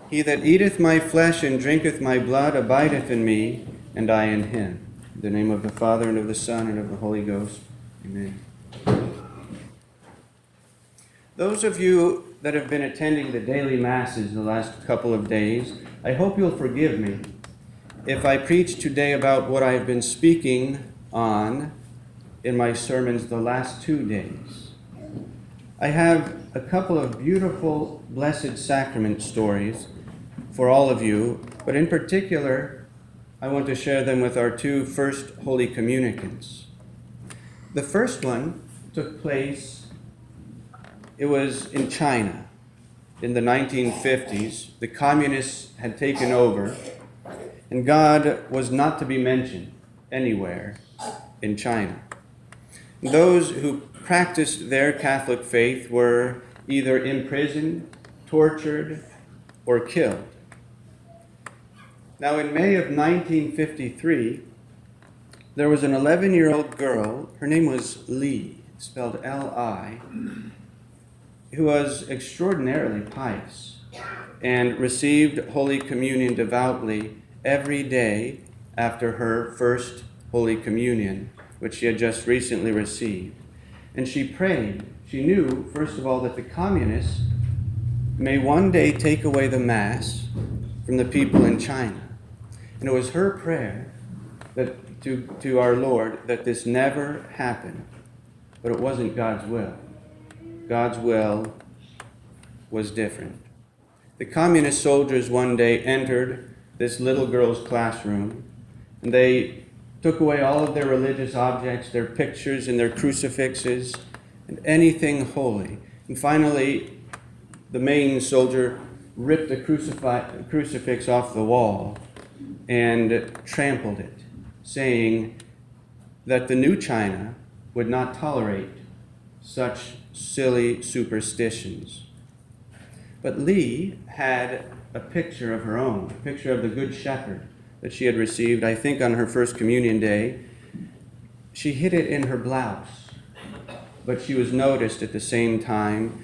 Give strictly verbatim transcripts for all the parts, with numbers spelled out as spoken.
He that eateth my flesh and drinketh my blood abideth in me, and I in him. In the name of the Father, and of the Son, and of the Holy Ghost. Amen. Those of you that have been attending the daily masses the last couple of days, I hope you'll forgive me if I preach today about what I have been speaking on in my sermons the last two days. I have a couple of beautiful Blessed Sacrament stories for all of you, but in particular, I want to share them with our two first Holy Communicants. The first one took place, it was in China in the nineteen fifties. The communists had taken over, and God was not to be mentioned anywhere in China. Those who practiced their Catholic faith were either imprisoned, tortured, or killed. Now, in May of nineteen fifty-three, there was an eleven-year-old girl, her name was Li, spelled L I, who was extraordinarily pious and received Holy Communion devoutly every day after her first Holy Communion, which she had just recently received. And she prayed. She knew, first of all, that the communists may one day take away the Mass from the people in China. And it was her prayer that to, to our Lord that this never happened. But it wasn't God's will. God's will was different. The communist soldiers one day entered this little girl's classroom, and they took away all of their religious objects, their pictures and their crucifixes, and anything holy. And finally, the main soldier ripped a crucifix, crucifix off the wall and trampled it, saying that the new China would not tolerate such silly superstitions. But Li had a picture of her own, a picture of the Good Shepherd that she had received, I think, on her first communion day. She hid it in her blouse, but she was noticed at the same time.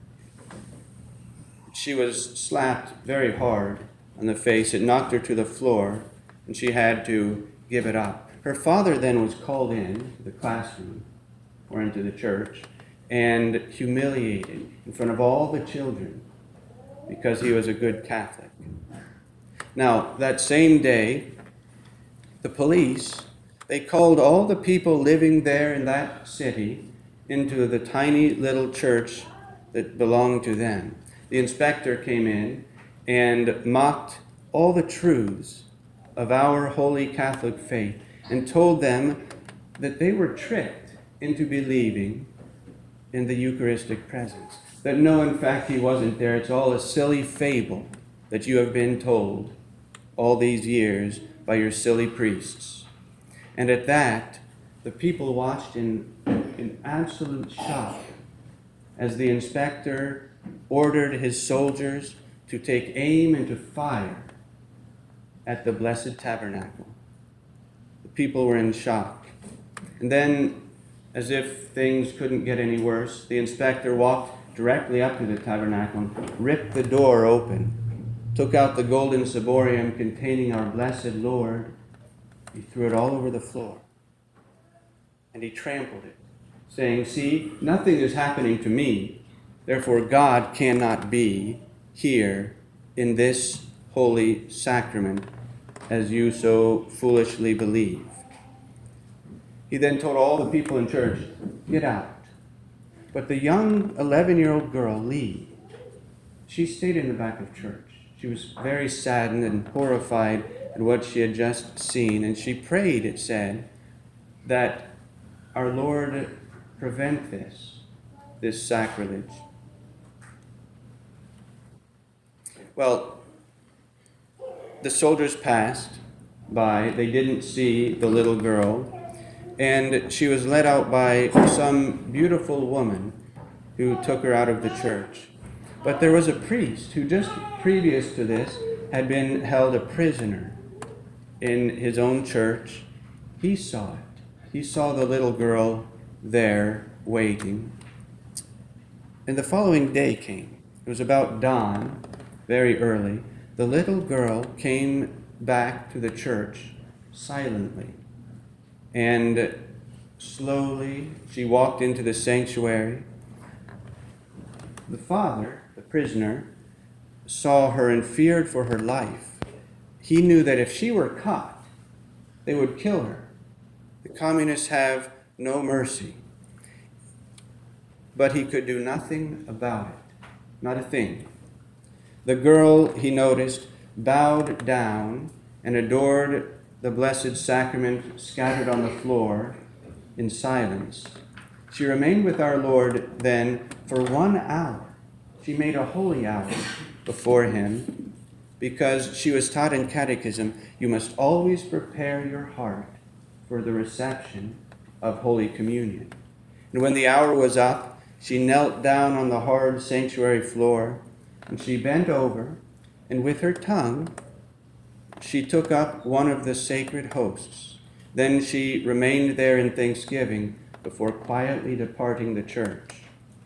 She was slapped very hard on the face. It knocked her to the floor, and she had to give it up. Her father then was called in to the classroom or into the church and humiliated in front of all the children because he was a good Catholic. Now, that same day, the police, they called all the people living there in that city into the tiny little church that belonged to them. The inspector came in and mocked all the truths of our holy Catholic faith and told them that they were tricked into believing in the Eucharistic presence. That no, in fact, he wasn't there. It's all a silly fable that you have been told all these years by your silly priests. And at that, the people watched in, in absolute shock as the inspector ordered his soldiers to take aim and to fire at the Blessed Tabernacle. The people were in shock. And then, as if things couldn't get any worse, the inspector walked directly up to the tabernacle and ripped the door open, took out the golden ciborium containing our blessed Lord. He threw it all over the floor, and he trampled it, saying, "See, nothing is happening to me, therefore God cannot be here in this holy sacrament as you so foolishly believe." He then told all the people in church, "Get out." But the young eleven-year-old girl, Li, she stayed in the back of church. She was very saddened and horrified at what she had just seen, and she prayed, it said, that our Lord prevent this, this sacrilege. Well, the soldiers passed by. They didn't see the little girl, and she was led out by some beautiful woman who took her out of the church. But there was a priest who just previous to this had been held a prisoner in his own church. He saw it. He saw the little girl there waiting. And the following day came. It was about dawn, very early. the little girl came back to the church silently. And slowly she walked into the sanctuary. The father, the prisoner, saw her and feared for her life. He knew that if she were caught, they would kill her. The communists have no mercy. But he could do nothing about it, not a thing. The girl, he noticed, bowed down and adored the Blessed Sacrament scattered on the floor in silence. She remained with our Lord then for one hour. She made a holy hour before him because she was taught in catechism, you must always prepare your heart for the reception of Holy Communion. And when the hour was up, she knelt down on the hard sanctuary floor, and she bent over, and with her tongue, she took up one of the sacred hosts. Then she remained there in thanksgiving before quietly departing the church.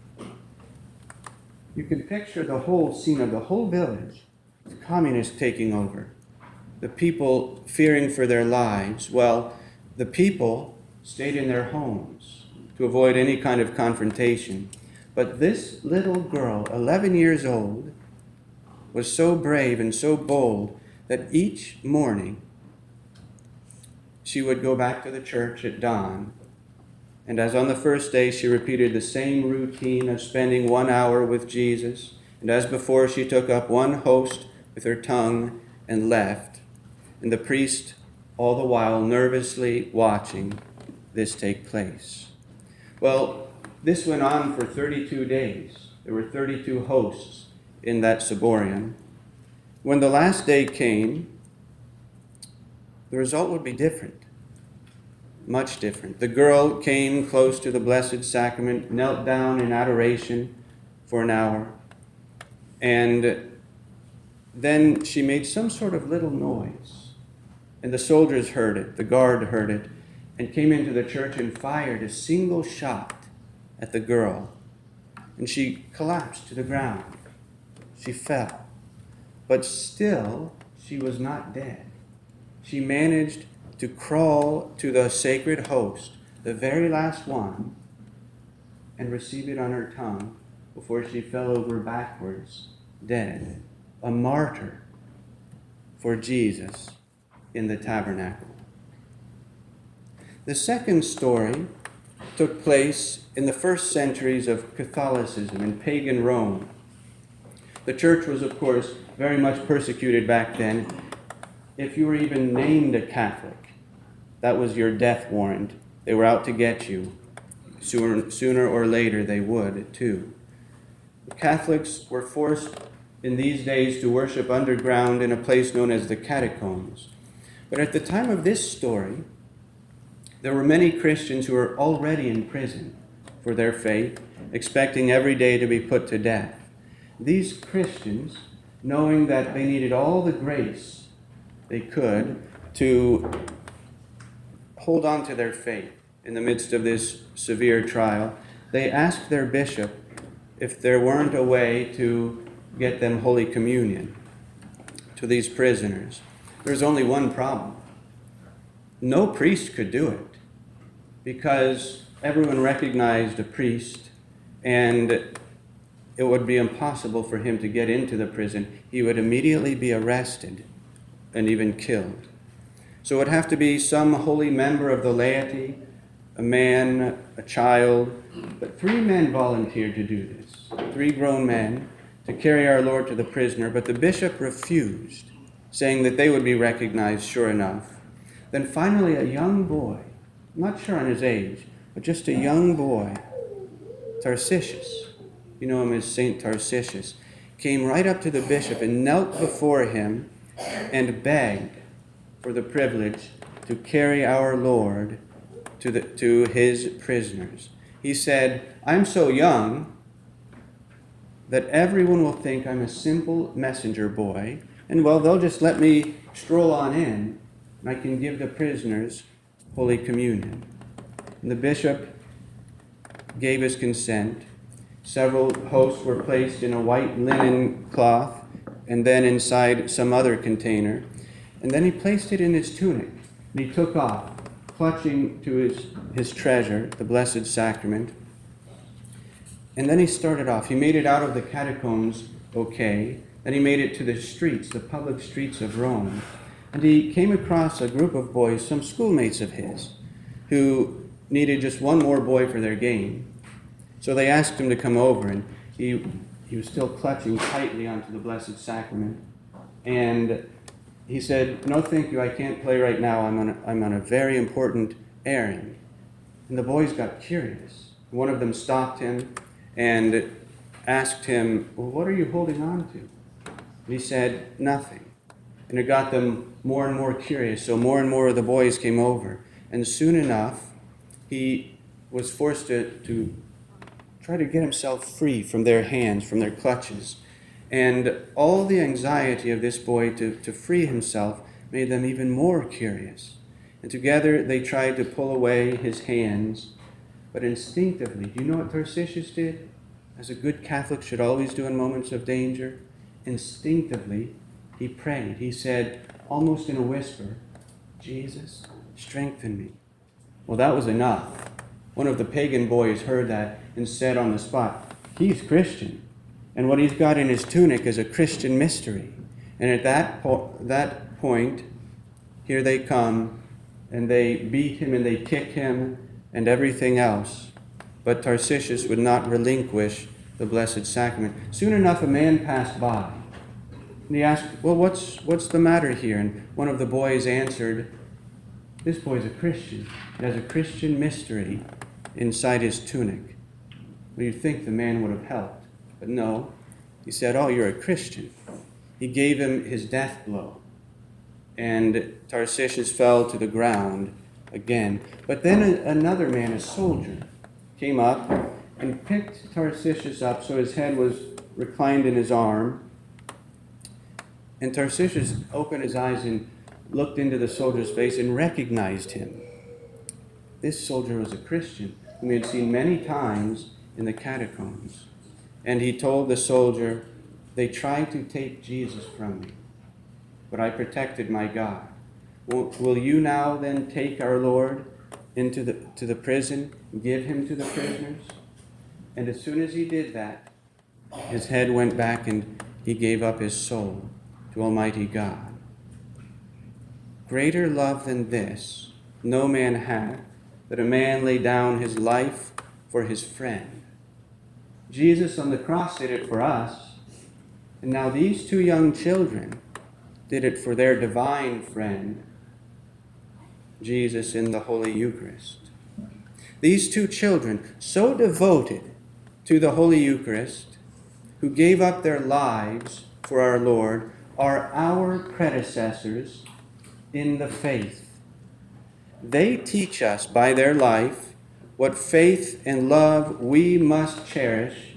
You can picture the whole scene of the whole village, the communists taking over, the people fearing for their lives. Well, the people stayed in their homes to avoid any kind of confrontation. But this little girl, eleven years old, was so brave and so bold that each morning she would go back to the church at dawn. And as on the first day, she repeated the same routine of spending one hour with Jesus. And as before, she took up one host with her tongue and left. And the priest, all the while, nervously watching this take place. Well, this went on for thirty-two days. There were thirty-two hosts in that ciborium. When the last day came, the result would be different, much different. The girl came close to the Blessed Sacrament, knelt down in adoration for an hour, and then she made some sort of little noise. And the soldiers heard it, the guard heard it, and came into the church and fired a single shot at the girl. And she collapsed to the ground. She fell. But still, she was not dead. She managed to crawl to the sacred host, the very last one, and receive it on her tongue before she fell over backwards, dead. A martyr for Jesus in the tabernacle. The second story took place in the first centuries of Catholicism in pagan Rome. The church was, of course, very much persecuted back then. If you were even named a Catholic, that was your death warrant. They were out to get you. Sooner, sooner or later, they would, too. The Catholics were forced in these days to worship underground in a place known as the catacombs. But at the time of this story, there were many Christians who were already in prison for their faith, expecting every day to be put to death. These Christians, knowing that they needed all the grace they could to hold on to their faith in the midst of this severe trial, they asked their bishop if there weren't a way to get them Holy Communion to these prisoners. There's only one problem. No priest could do it because everyone recognized a priest, and it would be impossible for him to get into the prison. He would immediately be arrested and even killed. So it would have to be some holy member of the laity, a man, a child. But three men volunteered to do this, three grown men, to carry our Lord to the prisoner, but the bishop refused, saying that they would be recognized sure enough. Then finally a young boy, not sure on his age, but just a young boy, Tarcisius, you know him as Saint Tarcisius, came right up to the bishop and knelt before him and begged for the privilege to carry our Lord to, the, to his prisoners. He said, I'm so young that everyone will think I'm a simple messenger boy, and well, they'll just let me stroll on in, and I can give the prisoners Holy Communion. And the bishop gave his consent. Several hosts were placed in a white linen cloth and then inside some other container. And then he placed it in his tunic, and he took off, clutching to his, his treasure, the Blessed Sacrament. And then he started off. He made it out of the catacombs okay. Then he made it to the streets, the public streets of Rome. And he came across a group of boys, some schoolmates of his, who needed just one more boy for their game. So they asked him to come over, and he, he was still clutching tightly onto the Blessed Sacrament. And he said, "No, thank you, I can't play right now. I'm on a, I'm on a very important errand." And the boys got curious. One of them stopped him and asked him, "Well, what are you holding on to?" And he said, "Nothing." And it got them more and more curious, so more and more of the boys came over. And soon enough, he was forced to, to try to get himself free from their hands, from their clutches. And all the anxiety of this boy to, to free himself made them even more curious. And together they tried to pull away his hands. But instinctively, do you know what Tarcisius did? As a good Catholic should always do in moments of danger, instinctively he prayed. He said, almost in a whisper, "Jesus, strengthen me." Well, that was enough. One of the pagan boys heard that and said on the spot, "He's Christian. And what he's got in his tunic is a Christian mystery." And at that, po- that point, here they come, and they beat him and they kick him and everything else. But Tarcisius would not relinquish the Blessed Sacrament. Soon enough, a man passed by. And he asked, "Well, what's what's the matter here?" And one of the boys answered, "This boy's a Christian. He has a Christian mystery inside his tunic." Well, you'd think the man would have helped. But no. He said, "Oh, you're a Christian." He gave him his death blow. And Tarcisius fell to the ground again. But then a, another man, a soldier, came up and picked Tarcisius up so his head was reclined in his arm. And Tarcisius opened his eyes and looked into the soldier's face and recognized him. This soldier was a Christian whom he had seen many times in the catacombs. And he told the soldier, "They tried to take Jesus from me, but I protected my God. Will, will you now then take our Lord into the, to the prison, give him to the prisoners?" And as soon as he did that, his head went back and he gave up his soul to Almighty God. Greater love than this no man hath, that a man lay down his life for his friend. Jesus on the cross did it for us, and now these two young children did it for their divine friend, Jesus in the Holy Eucharist. These two children, so devoted to the Holy Eucharist, who gave up their lives for our Lord, are our predecessors in the faith. They teach us by their life what faith and love we must cherish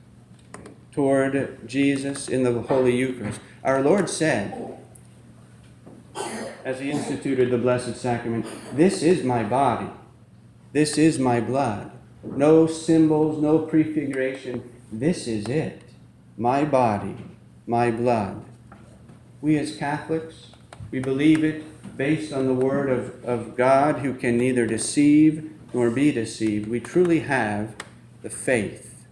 toward Jesus in the Holy Eucharist. Our Lord said, as he instituted the Blessed Sacrament, "This is my body. This is my blood." No symbols, no prefiguration. This is it. My body, my blood. We as Catholics, we believe it based on the word of, of God, who can neither deceive nor be deceived. We truly have the faith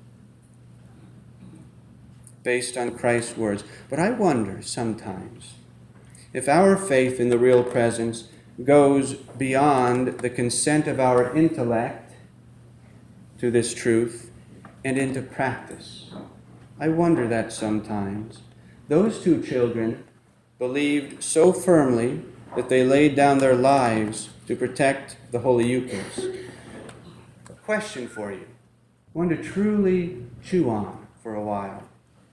based on Christ's words. But I wonder sometimes if our faith in the real presence goes beyond the consent of our intellect to this truth and into practice. I wonder that sometimes. Those two children believed so firmly that they laid down their lives to protect the Holy Eucharist. A question for you, one to truly chew on for a while.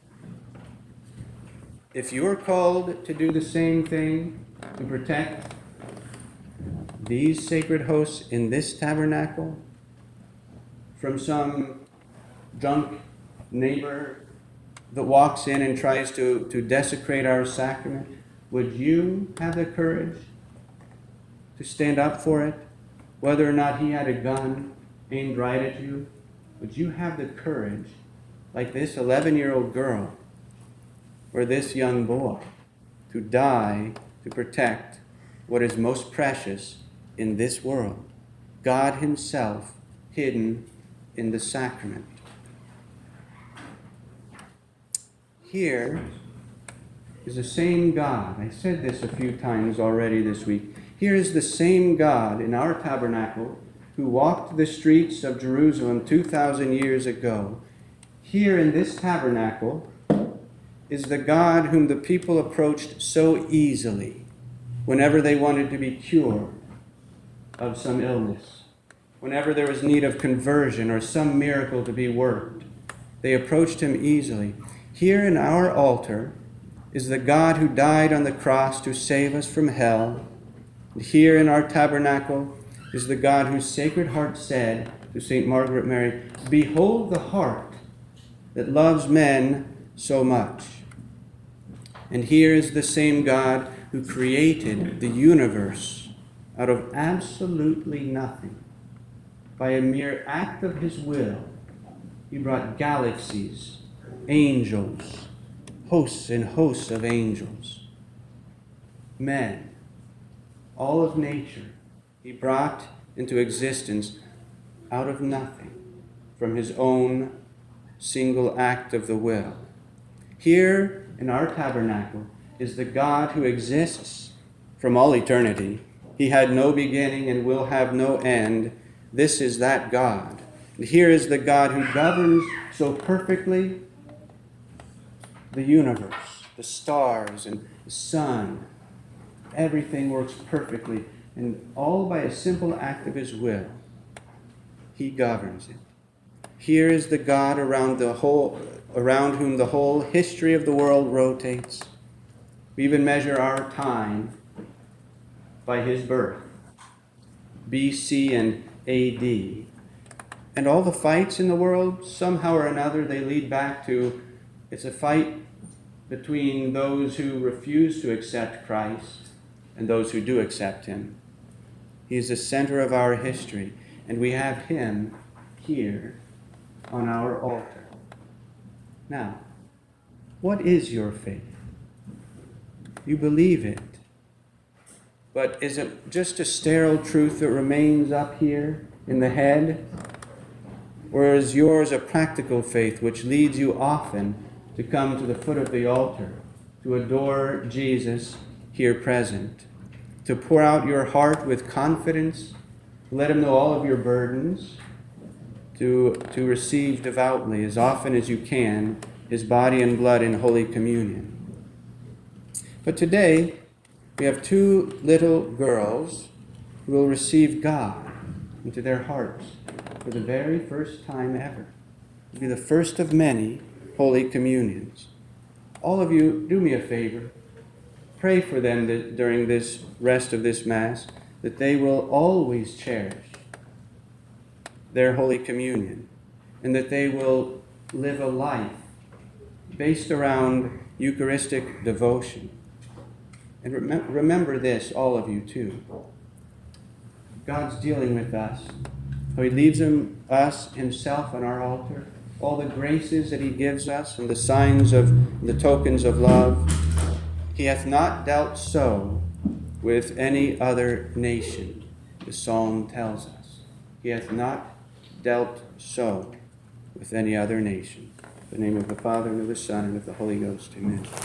If you're called to do the same thing, to protect these sacred hosts in this tabernacle from some drunk neighbor that walks in and tries to, to desecrate our sacrament, would you have the courage to stand up for it? Whether or not he had a gun aimed right at you, would you have the courage, like this eleven-year-old girl, or this young boy to die to protect what is most precious in this world, God himself hidden in the sacrament. Here is the same God. I said this a few times already this week. Here is the same God in our tabernacle who walked the streets of Jerusalem two thousand years ago. Here in this tabernacle is the God whom the people approached so easily whenever they wanted to be cured of some illness, whenever there was need of conversion or some miracle to be worked. They approached him easily. Here in our altar is the God who died on the cross to save us from hell. And here in our tabernacle is the God whose Sacred Heart said to Saint Margaret Mary, "Behold the heart that loves men so much." And here is the same God who created the universe out of absolutely nothing. By a mere act of his will, he brought galaxies, angels, hosts and hosts of angels, men, all of nature, he brought into existence out of nothing from his own single act of the will. Here in our tabernacle is the God who exists from all eternity. He had no beginning and will have no end. This is that God. And here is the God who governs so perfectly the universe, the stars and the sun. Everything works perfectly, and all by a simple act of his will. He governs it. Here is the God around the whole, around whom the whole history of the world rotates. We even measure our time by his birth, B C and A D. And all the fights in the world, somehow or another, they lead back to, it's a fight between those who refuse to accept Christ and those who do accept him. He is the center of our history, and we have him here on our altar. Now, what is your faith? You believe it. But is it just a sterile truth that remains up here in the head? Or is yours a practical faith which leads you often to come to the foot of the altar, to adore Jesus here present, to pour out your heart with confidence, to let him know all of your burdens, to, to receive devoutly as often as you can his body and blood in Holy Communion? But today, we have two little girls who will receive God into their hearts for the very first time ever. It will be the first of many Holy Communions. All of you, do me a favor. Pray for them that during this rest of this Mass, that they will always cherish their Holy Communion, and that they will live a life based around Eucharistic devotion. And rem- remember this, all of you too. God's dealing with us. How he leaves him, us himself on our altar. All the graces that he gives us and the signs of the tokens of love. He hath not dealt so with any other nation, the psalm tells us. He hath not dealt so with any other nation. In the name of the Father, and of the Son, and of the Holy Ghost. Amen.